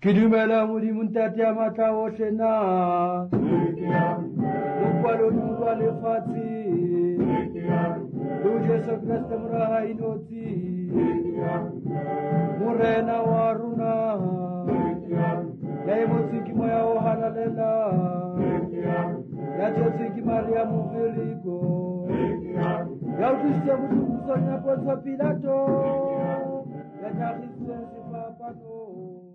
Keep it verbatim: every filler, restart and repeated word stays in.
Kidumela muri muntatia matao shena Lukwalo nungwa le fati Luje sokreste muraha inoti Murena waruna Ya emotiki moya ohana lela Ya chotiki maria muviligo Ya utistia mutu msonya ponso pilato Ya nyakiswe si papano